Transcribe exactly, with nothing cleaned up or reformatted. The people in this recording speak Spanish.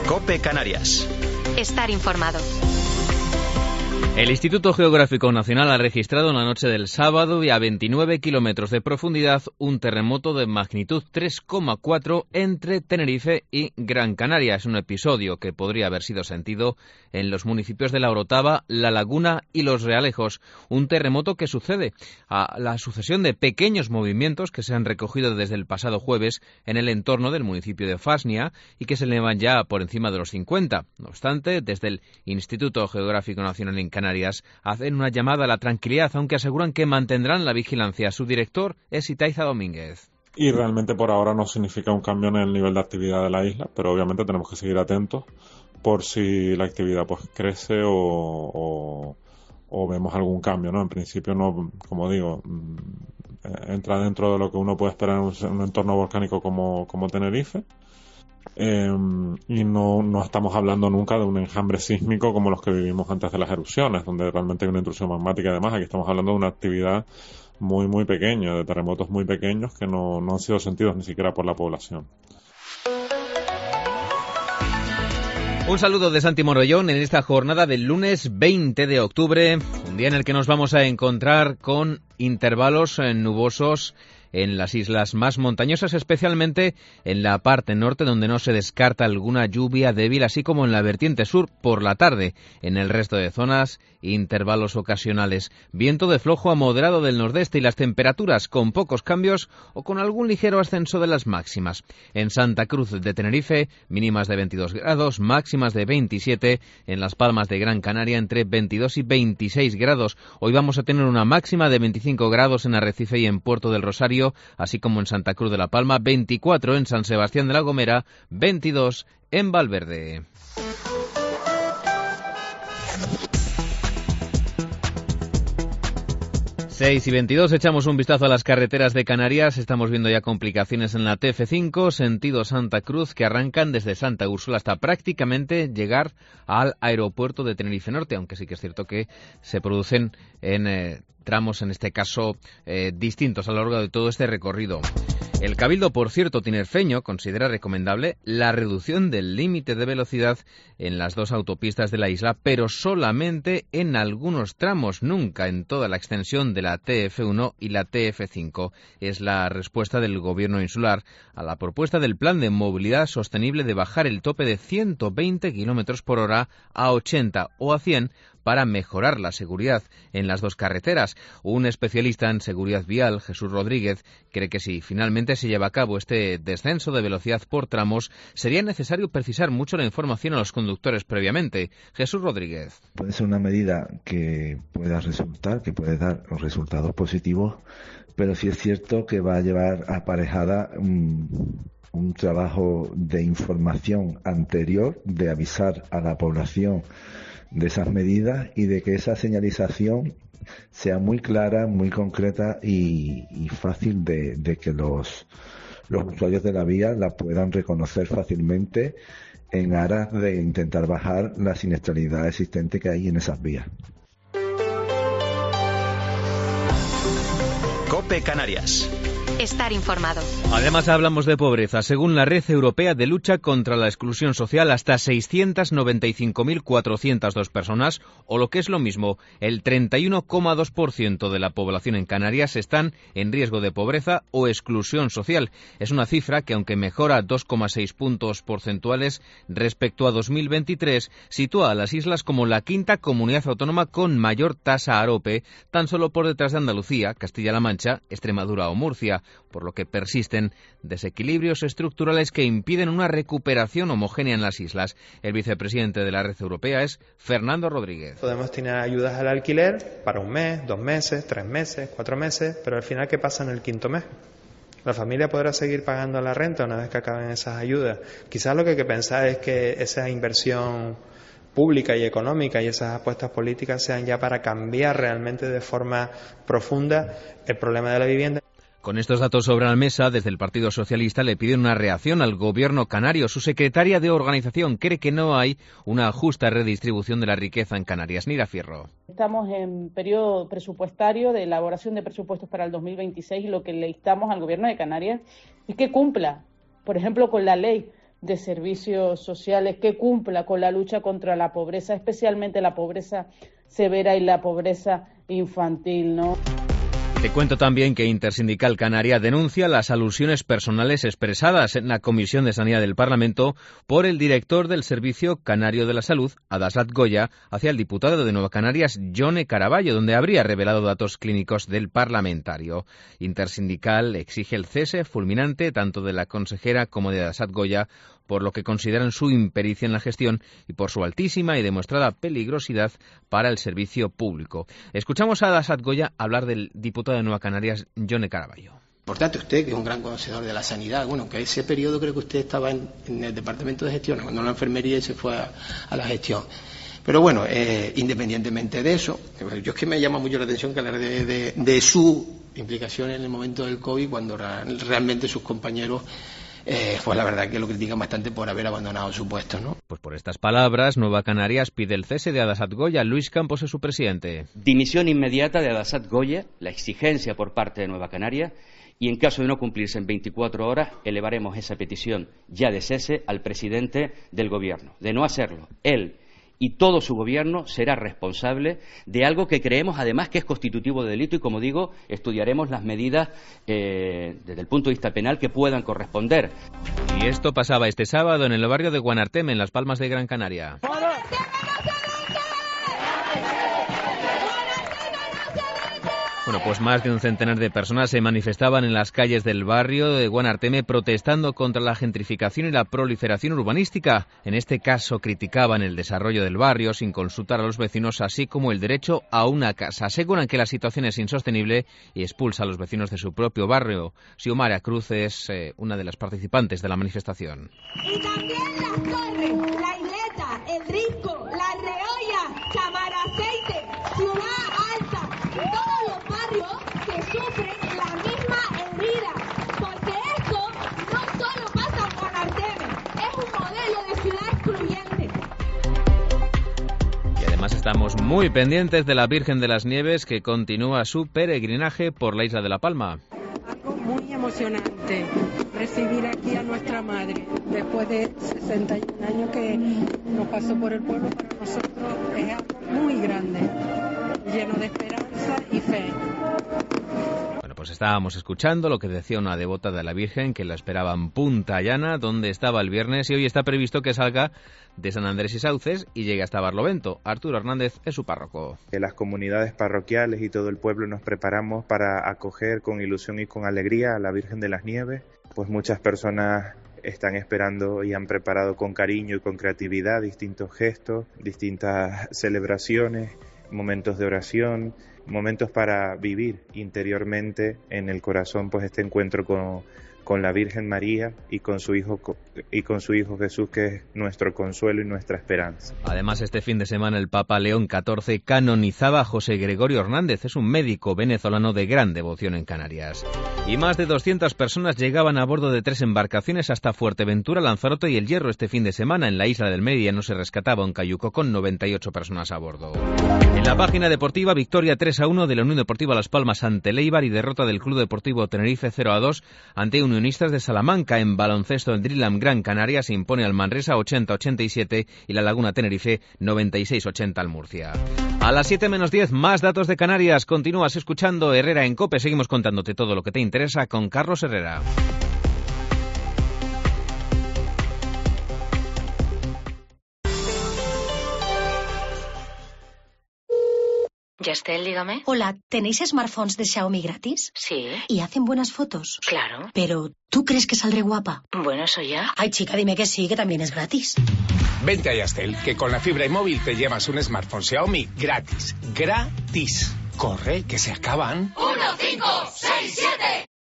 COPE Canarias. Estar informado. El Instituto Geográfico Nacional ha registrado en la noche del sábado y a veintinueve kilómetros de profundidad un terremoto de magnitud tres coma cuatro entre Tenerife y Gran Canaria. Es un episodio que podría haber sido sentido en los municipios de La Orotava, La Laguna y Los Realejos. Un terremoto que sucede a la sucesión de pequeños movimientos que se han recogido desde el pasado jueves en el entorno del municipio de Fasnia y que se elevan ya por encima de los cincuenta. No obstante, desde el Instituto Geográfico Nacional en Canarias hacen una llamada a la tranquilidad, aunque aseguran que mantendrán la vigilancia. Su director es Itaiza Domínguez. Y realmente por ahora no significa un cambio en el nivel de actividad de la isla, pero obviamente tenemos que seguir atentos por si la actividad pues crece o, o, o vemos algún cambio, ¿no? En principio no, como digo, entra dentro de lo que uno puede esperar en un, un entorno volcánico como, como Tenerife. Eh, y no, no estamos hablando nunca de un enjambre sísmico como los que vivimos antes de las erupciones, donde realmente hay una intrusión magmática y demás. Aquí estamos hablando de una actividad muy muy pequeña, de terremotos muy pequeños que no, no han sido sentidos ni siquiera por la población. Un saludo de Santi Morollón en esta jornada del lunes veinte de octubre, un día en el que nos vamos a encontrar con intervalos nubosos en las islas más montañosas, especialmente en la parte norte, donde no se descarta alguna lluvia débil, así como en la vertiente sur por la tarde. En el resto de zonas, intervalos ocasionales. Viento de flojo a moderado del nordeste y las temperaturas con pocos cambios o con algún ligero ascenso de las máximas. En Santa Cruz de Tenerife, mínimas de veintidós grados, máximas de veintisiete. En Las Palmas de Gran Canaria, entre veintidós y veintiséis grados. Hoy vamos a tener una máxima de veinticinco grados en Arrecife y en Puerto del Rosario, así como en Santa Cruz de la Palma, veinticuatro en San Sebastián de la Gomera, veintidós en Valverde. seis y veintidós, echamos un vistazo a las carreteras de Canarias. Estamos viendo ya complicaciones en la T F cinco, sentido Santa Cruz, que arrancan desde Santa Úrsula hasta prácticamente llegar al aeropuerto de Tenerife Norte, aunque sí que es cierto que se producen en eh, tramos, en este caso, eh, distintos a lo largo de todo este recorrido. El Cabildo, por cierto, tinerfeño, considera recomendable la reducción del límite de velocidad en las dos autopistas de la isla, pero solamente en algunos tramos, nunca en toda la extensión de la T F uno y la T F cinco. Es la respuesta del Gobierno insular a la propuesta del Plan de Movilidad Sostenible de bajar el tope de ciento veinte kilómetros por hora a ochenta o a cien para mejorar la seguridad en las dos carreteras. Un especialista en seguridad vial, Jesús Rodríguez, cree que si finalmente se lleva a cabo este descenso de velocidad por tramos, sería necesario precisar mucho la información a los conductores previamente. Jesús Rodríguez. Puede ser una medida que pueda resultar, que puede dar resultados positivos, pero sí es cierto que va a llevar aparejada un, un trabajo de información anterior, de avisar a la población de esas medidas y de que esa señalización sea muy clara, muy concreta y, y fácil de, de que los, los usuarios de la vía la puedan reconocer fácilmente en aras de intentar bajar la siniestralidad existente que hay en esas vías. COPE Canarias. Estar informado. Además hablamos de pobreza. Según la Red Europea de Lucha contra la Exclusión Social, hasta seiscientas noventa y cinco mil cuatrocientas dos personas, o lo que es lo mismo, el treinta y uno coma dos por ciento de la población en Canarias están en riesgo de pobreza o exclusión social. Es una cifra que, aunque mejora dos coma seis puntos porcentuales respecto a dos mil veintitrés, sitúa a las islas como la quinta comunidad autónoma con mayor tasa AROPE, tan solo por detrás de Andalucía, Castilla-La Mancha, Extremadura o Murcia, por lo que persisten desequilibrios estructurales que impiden una recuperación homogénea en las islas. El vicepresidente de la Red Europea es Fernando Rodríguez. Podemos tener ayudas al alquiler para un mes, dos meses, tres meses, cuatro meses, pero al final, ¿qué pasa en el quinto mes? La familia podrá seguir pagando la renta una vez que acaben esas ayudas. Quizás lo que hay que pensar es que esa inversión pública y económica y esas apuestas políticas sean ya para cambiar realmente de forma profunda el problema de la vivienda. Con estos datos sobre la mesa, desde el Partido Socialista le piden una reacción al gobierno canario. Su secretaria de organización cree que no hay una justa redistribución de la riqueza en Canarias. Nira Fierro. Estamos en periodo presupuestario de elaboración de presupuestos para el dos mil veintiséis y lo que le instamos al gobierno de Canarias es que cumpla, por ejemplo, con la ley de servicios sociales que cumpla con la lucha contra la pobreza, especialmente la pobreza severa y la pobreza infantil, ¿no? Te cuento también que Intersindical Canaria denuncia las alusiones personales expresadas en la Comisión de Sanidad del Parlamento por el director del Servicio Canario de la Salud, Adasat Goya, hacia el diputado de Nueva Canarias, Yone Caraballo, donde habría revelado datos clínicos del parlamentario. Intersindical exige el cese fulminante tanto de la consejera como de Adasat Goya, por lo que consideran su impericia en la gestión y por su altísima y demostrada peligrosidad para el servicio público. Escuchamos a Adasat Goya hablar del diputado de Nueva Canarias, Yone Caraballo. Por tanto, usted, que es un gran conocedor de la sanidad, bueno, que ese periodo creo que usted estaba en, en el departamento de gestión, cuando la enfermería y se fue a, a la gestión. Pero bueno, eh, independientemente de eso, yo es que me llama mucho la atención que hablar de, de, de su implicación en el momento del COVID, cuando ra, realmente sus compañeros Eh, pues la verdad que lo critican bastante por haber abandonado su puesto, ¿no? Pues por estas palabras, Nueva Canarias pide el cese de Adasat Goya. Luis Campos es su presidente. Dimisión inmediata de Adasat Goya, la exigencia por parte de Nueva Canarias, y en caso de no cumplirse en veinticuatro horas, elevaremos esa petición ya de cese al presidente del Gobierno. De no hacerlo, él y todo su gobierno será responsable de algo que creemos además que es constitutivo de delito y, como digo, estudiaremos las medidas eh, desde el punto de vista penal que puedan corresponder. Y esto pasaba este sábado en el barrio de Guanarteme, en Las Palmas de Gran Canaria. Bueno, pues más de un centenar de personas se manifestaban en las calles del barrio de Guanarteme protestando contra la gentrificación y la proliferación urbanística. En este caso criticaban el desarrollo del barrio sin consultar a los vecinos, así como el derecho a una casa. Aseguran que la situación es insostenible y expulsa a los vecinos de su propio barrio. Xiomara Cruz es eh, una de las participantes de la manifestación. Y también las Torres, La Isleta, El Risco, La Reolla, Chamaraceite, Ciudad Alta, todos los barrios que sufren la misma herida, porque esto no solo pasa en Guanarteme, es un modelo de ciudad excluyente. Y además estamos muy pendientes de la Virgen de las Nieves, que continúa su peregrinaje por la isla de La Palma. Algo muy emocionante recibir aquí a nuestra madre después de sesenta y un años que nos pasó por el pueblo. Para nosotros es algo muy grande, lleno de esperanza y fe. Bueno, pues estábamos escuchando lo que decía una devota de la Virgen, que la esperaba en Punta Llana, donde estaba el viernes, y hoy está previsto que salga de San Andrés y Sauces y llegue hasta Barlovento. Arturo Hernández es su párroco. Las comunidades parroquiales y todo el pueblo nos preparamos para acoger con ilusión y con alegría a la Virgen de las Nieves, pues muchas personas están esperando y han preparado con cariño y con creatividad distintos gestos, distintas celebraciones, momentos de oración, momentos para vivir interiormente en el corazón pues este encuentro con, con la Virgen María y con su hijo y con su hijo Jesús, que es nuestro consuelo y nuestra esperanza. Además, este fin de semana el Papa León catorce canonizaba a José Gregorio Hernández. Es un médico venezolano de gran devoción en Canarias. Y más de doscientas personas llegaban a bordo de tres embarcaciones hasta Fuerteventura, Lanzarote y El Hierro este fin de semana. En la isla del Media no se rescataba un cayuco con noventa y ocho personas a bordo. En la página deportiva, victoria tres a uno de la Unión Deportiva Las Palmas ante el Eibar y derrota del Club Deportivo Tenerife cero a dos ante Unionistas de Salamanca. En baloncesto, el Dreamland Gran Canaria se impone al Manresa ochenta a ochenta y siete y la Laguna Tenerife noventa y seis a ochenta al Murcia. A las siete menos diez, más datos de Canarias. Continúas escuchando Herrera en COPE. Seguimos contándote todo lo que te interesa con Carlos Herrera. Yastel, dígame. Hola, ¿tenéis smartphones de Xiaomi gratis? Sí. ¿Y hacen buenas fotos? Claro. Pero, ¿tú crees que saldré guapa? Bueno, eso ya. Ay, chica, dime que sí, que también es gratis. Vente a Yastel, que con la fibra y móvil te llevas un smartphone Xiaomi gratis. Gratis. Corre, que se acaban. uno, cinco, seis, siete.